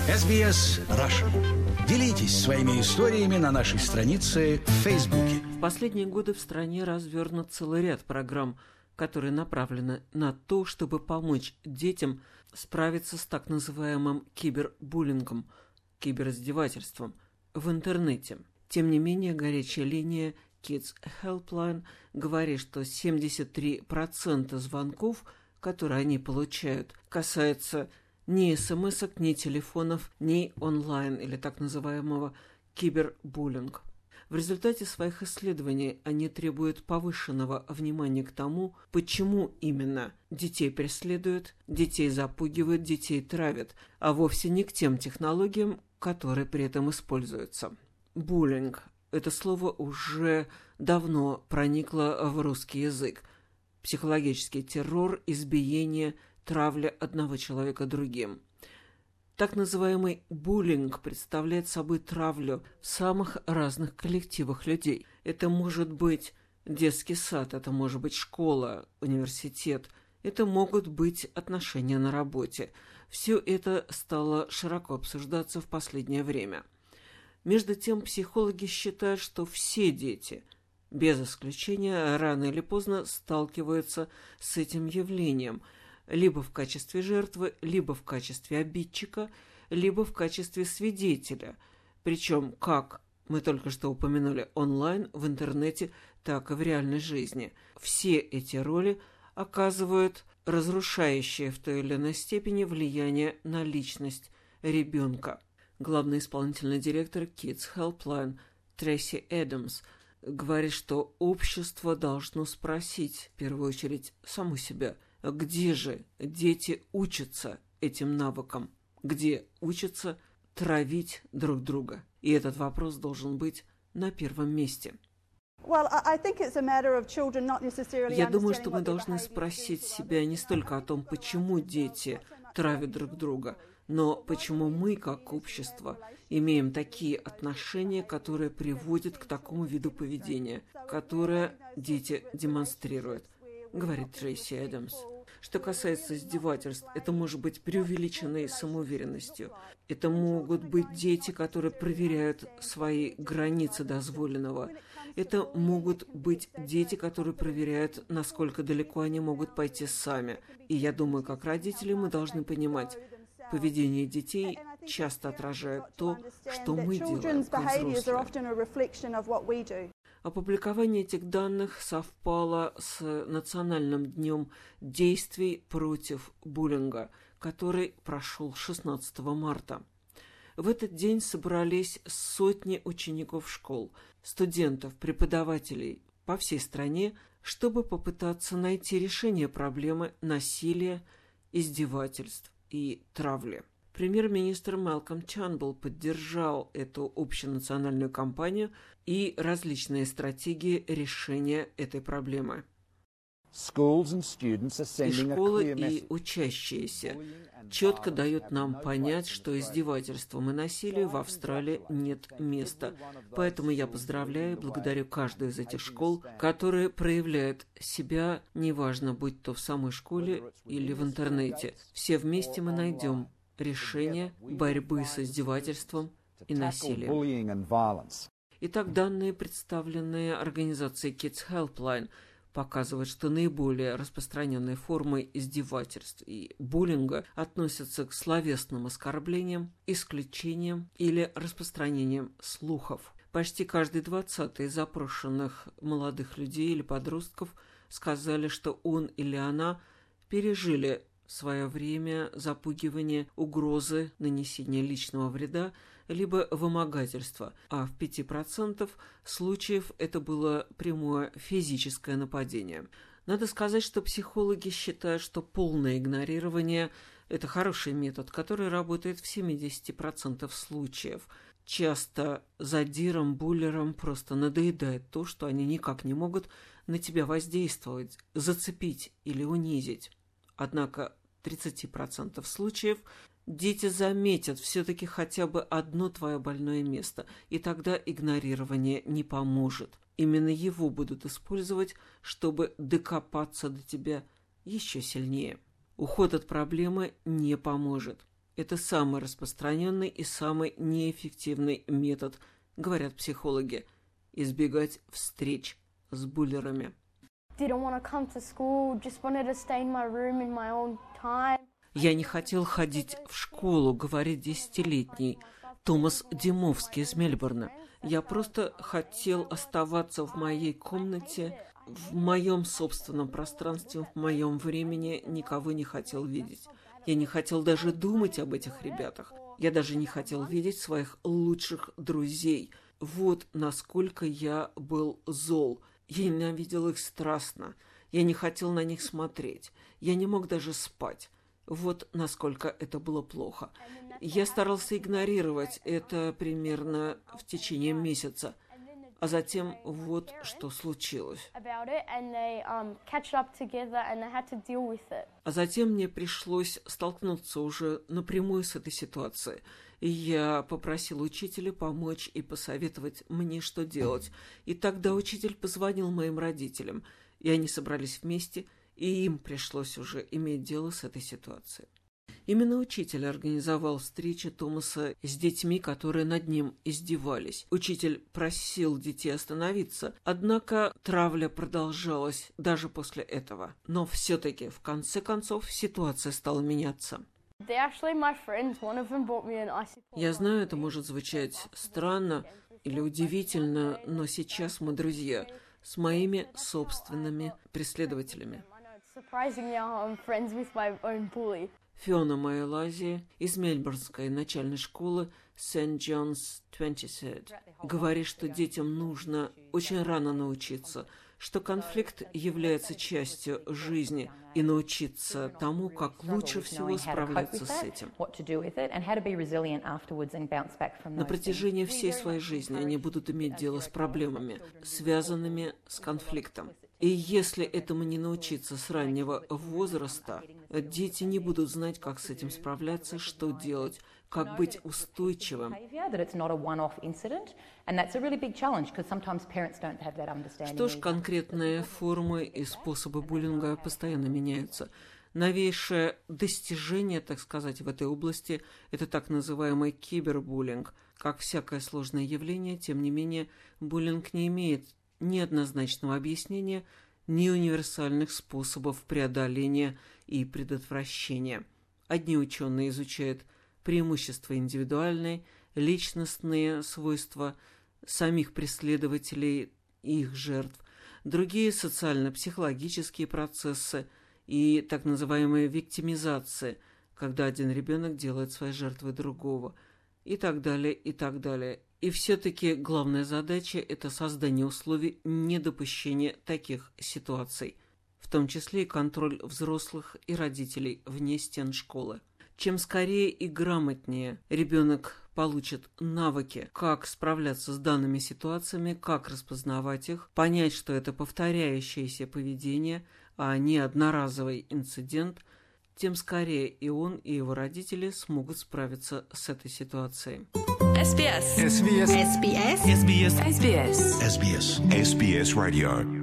SBS Russian. Делитесь своими историями на нашей странице в Фейсбуке. В последние годы в стране развернут целый ряд программ, которые направлены на то, чтобы помочь детям справиться с так называемым кибербуллингом, кибериздевательством в интернете. Тем не менее, горячая линия Kids Helpline говорит, что 73% звонков, которые они получают, касаются ни смс-ок, ни телефонов, ни онлайн или так называемого кибербуллинга. В результате своих исследований они требуют повышенного внимания к тому, почему именно детей преследуют, детей запугивают, детей травят, а вовсе не к тем технологиям, которые при этом используются. Буллинг – это слово уже давно проникло в русский язык. Психологический террор, избиение, травля одного человека другим. Так называемый буллинг представляет собой травлю в самых разных коллективах людей. Это может быть детский сад, это может быть школа, университет, это могут быть отношения на работе. Все это стало широко обсуждаться в последнее время. Между тем, психологи считают, что все дети, без исключения, рано или поздно сталкиваются с этим явлением – либо в качестве жертвы, либо в качестве обидчика, либо в качестве свидетеля. Причем, как мы только что упомянули, онлайн, в интернете, так и в реальной жизни. Все эти роли оказывают разрушающее в той или иной степени влияние на личность ребенка. Главный исполнительный директор Kids Helpline Трейси Эдамс говорит, что общество должно спросить, в первую очередь, саму себя – где же дети учатся этим навыкам? Где учатся травить друг друга? И этот вопрос должен быть на первом месте. Я думаю, что мы должны спросить себя не столько о том, почему дети травят друг друга, но почему мы, как общество, имеем такие отношения, которые приводят к такому виду поведения, которое дети демонстрируют, говорит Трейси Эдамс. Что касается издевательств, это может быть преувеличенной самоуверенностью. Это могут быть дети, которые проверяют свои границы дозволенного. Это могут быть дети, которые проверяют, насколько далеко они могут пойти сами. И я думаю, как родители мы должны понимать, поведение детей часто отражает то, что мы делаем, как взрослые. Опубликование этих данных совпало с Национальным днем действий против буллинга, который прошел 16 марта. В этот день собрались сотни учеников школ, студентов, преподавателей по всей стране, чтобы попытаться найти решение проблемы насилия, издевательств и травли. Премьер-министр Малком Тернбулл поддержал эту общенациональную кампанию и различные стратегии решения этой проблемы. И школы, и учащиеся четко дают нам понять, что издевательствам и насилию в Австралии нет места. Поэтому я поздравляю и благодарю каждую из этих школ, которые проявляют себя, неважно, будь то в самой школе или в интернете. Все вместе мы найдем решение борьбы с издевательством и насилием. Итак, данные, представленные организацией Kids Helpline, показывают, что наиболее распространенной формой издевательств и буллинга относятся к словесным оскорблениям, исключениям или распространением слухов. Почти каждый 20-й из запрошенных молодых людей или подростков сказали, что он или она пережили в свое время запугивание, угрозы нанесения личного вреда, либо вымогательства, а в 5% случаев это было прямое физическое нападение. Надо сказать, что психологи считают, что полное игнорирование – это хороший метод, который работает в 70% случаев. Часто задирам, буллерам просто надоедает то, что они никак не могут на тебя воздействовать, зацепить или унизить. Однако 30% случаев дети заметят все-таки хотя бы одно твое больное место, и тогда игнорирование не поможет. Именно его будут использовать, чтобы докопаться до тебя еще сильнее. Уход от проблемы не поможет. Это самый распространенный и самый неэффективный метод, говорят психологи, избегать встреч с буллерами. Я не хотел ходить в школу, говорит 10-летний Томас Димовский из Мельбурна. Я просто хотел оставаться в моей комнате, в моем собственном пространстве, в моем времени, никого не хотел видеть. Я не хотел даже думать об этих ребятах. Я даже не хотел видеть своих лучших друзей. Вот насколько я был зол. Я ненавидел их страстно. Я не хотел на них смотреть. Я не мог даже спать. Вот насколько это было плохо. Я старался игнорировать это примерно в течение месяца. А затем вот что случилось. А затем мне пришлось столкнуться уже напрямую с этой ситуацией. И я попросил учителя помочь и посоветовать мне, что делать. И тогда учитель позвонил моим родителям. И они собрались вместе, и им пришлось уже иметь дело с этой ситуацией. Именно учитель организовал встречи Томаса с детьми, которые над ним издевались. Учитель просил детей остановиться, однако травля продолжалась даже после этого. Но все-таки, в конце концов, ситуация стала меняться. Я знаю, это может звучать странно или удивительно, но сейчас мы друзья с моими собственными преследователями. Фиона Майлази из Мельбурнской начальной школы St. John's 23 говорит, что детям нужно очень рано научиться, что конфликт является частью жизни, и научиться тому, как лучше всего справляться с этим. На протяжении всей своей жизни они будут иметь дело с проблемами, связанными с конфликтом. И если этому не научиться с раннего возраста, дети не будут знать, как с этим справляться, что делать, как быть устойчивым. Что ж, конкретные формы и способы буллинга постоянно меняются. Новейшее достижение, так сказать, в этой области – это так называемый кибербуллинг. Как всякое сложное явление, тем не менее, буллинг не имеет ни однозначного объяснения, ни универсальных способов преодоления и предотвращения. Одни ученые изучают преимущества индивидуальные, личностные свойства самих преследователей и их жертв, другие – социально-психологические процессы и так называемая виктимизация, когда один ребенок делает своей жертвой другого, и так далее, и так далее. И все-таки главная задача – это создание условий недопущения таких ситуаций, в том числе и контроль взрослых и родителей вне стен школы. Чем скорее и грамотнее ребенок получит навыки, как справляться с данными ситуациями, как распознавать их, понять, что это повторяющееся поведение, а не одноразовый инцидент, тем скорее и он, и его родители смогут справиться с этой ситуацией. SBS. SBS. SBS. SBS. SBS. SBS Radio.